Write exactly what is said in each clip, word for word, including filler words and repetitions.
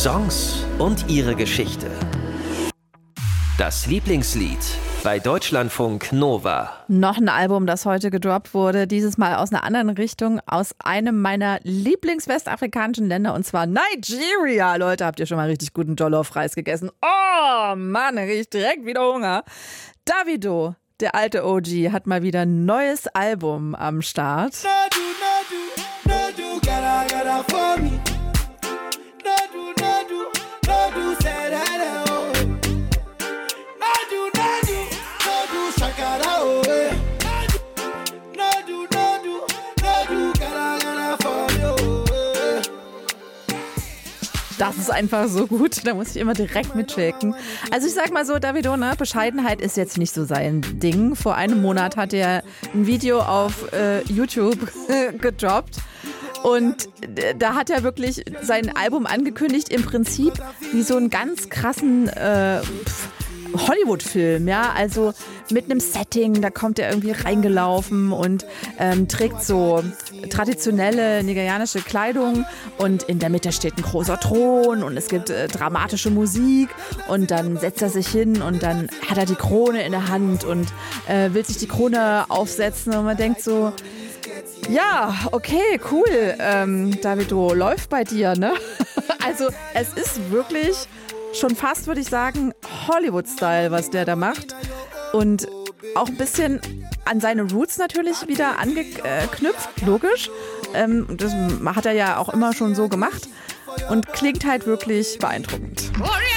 Songs und ihre Geschichte. Das Lieblingslied bei Deutschlandfunk Nova. Noch ein Album, das heute gedroppt wurde, dieses Mal aus einer anderen Richtung, aus einem meiner Lieblingswestafrikanischen Länder, und zwar Nigeria. Leute, habt ihr schon mal richtig guten Jollof-Reis gegessen? Oh Mann, riecht direkt wieder Hunger. Davido, der alte O G, hat mal wieder ein neues Album am Start. Das ist einfach so gut, da muss ich immer direkt mitschicken. Also ich sag mal so, Davido, ne, Bescheidenheit ist jetzt nicht so sein Ding. Vor einem Monat hat er ein Video auf äh, YouTube gedroppt. Und da hat er wirklich sein Album angekündigt, im Prinzip wie so einen ganz krassen äh, Hollywood-Film, ja, also mit einem Setting, da kommt er irgendwie reingelaufen und ähm, trägt so traditionelle nigerianische Kleidung und in der Mitte steht ein großer Thron und es gibt äh, dramatische Musik und dann setzt er sich hin und dann hat er die Krone in der Hand und äh, will sich die Krone aufsetzen und man denkt so, ja, okay, cool, ähm, Davido, läuft bei dir, ne? Also es ist wirklich schon fast, würde ich sagen, Hollywood-Style, was der da macht. Und auch ein bisschen an seine Roots natürlich wieder angeknüpft, logisch. Ähm, das hat er ja auch immer schon so gemacht und klingt halt wirklich beeindruckend.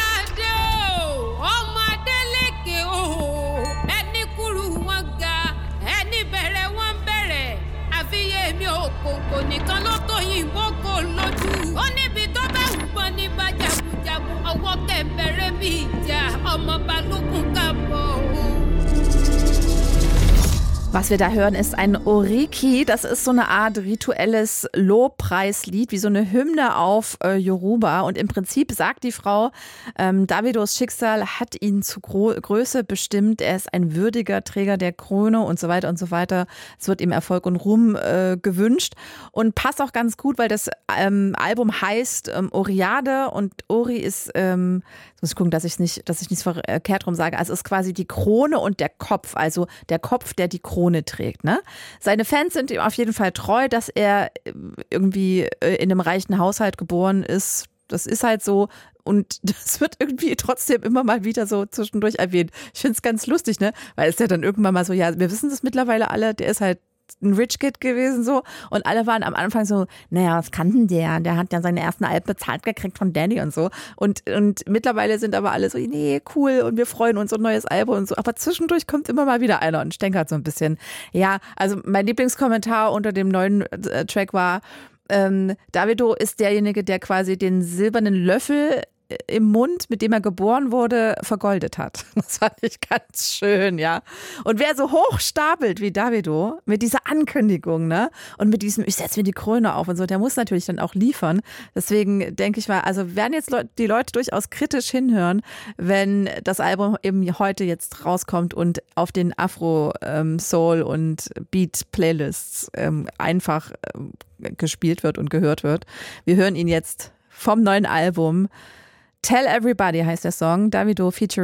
Was wir da hören, ist ein Oriki. Das ist so eine Art rituelles Lobpreislied, wie so eine Hymne auf äh, Yoruba. Und im Prinzip sagt die Frau, ähm, Davidos Schicksal hat ihn zu Gro- Größe bestimmt. Er ist ein würdiger Träger der Krone und so weiter und so weiter. Es wird ihm Erfolg und Ruhm äh, gewünscht. Und passt auch ganz gut, weil das ähm, Album heißt ähm, Oriade. Und Ori ist, ähm, jetzt muss ich gucken, dass ich nicht, dass ich nichts verkehrt rum sage. Also es ist quasi die Krone und der Kopf. Also der Kopf, der die Krone trägt, ne? Seine Fans sind ihm auf jeden Fall treu, dass er irgendwie in einem reichen Haushalt geboren ist. Das ist halt so. Und das wird irgendwie trotzdem immer mal wieder so zwischendurch erwähnt. Ich finde es ganz lustig, ne? Weil es ja dann irgendwann mal so, ja, wir wissen das mittlerweile alle, der ist halt ein Rich Kid gewesen so und alle waren am Anfang so, naja, was kann denn der? Der hat ja seine ersten Alben bezahlt gekriegt von Danny und so und, und mittlerweile sind aber alle so, nee, cool und wir freuen uns und neues Album und so, aber zwischendurch kommt immer mal wieder einer und stänkert so ein bisschen. Ja, also mein Lieblingskommentar unter dem neuen äh, Track war, ähm, Davido ist derjenige, der quasi den silbernen Löffel im Mund, mit dem er geboren wurde, vergoldet hat. Das fand ich ganz schön, ja. Und wer so hoch stapelt wie Davido, mit dieser Ankündigung, ne, und mit diesem, ich setze mir die Krone auf und so, der muss natürlich dann auch liefern. Deswegen denke ich mal, also werden jetzt die Leute durchaus kritisch hinhören, wenn das Album eben heute jetzt rauskommt und auf den Afro, ähm, Soul und Beat Playlists ähm, einfach ähm, gespielt wird und gehört wird. Wir hören ihn jetzt vom neuen Album. Tell Everybody heißt der Song. Davido featuring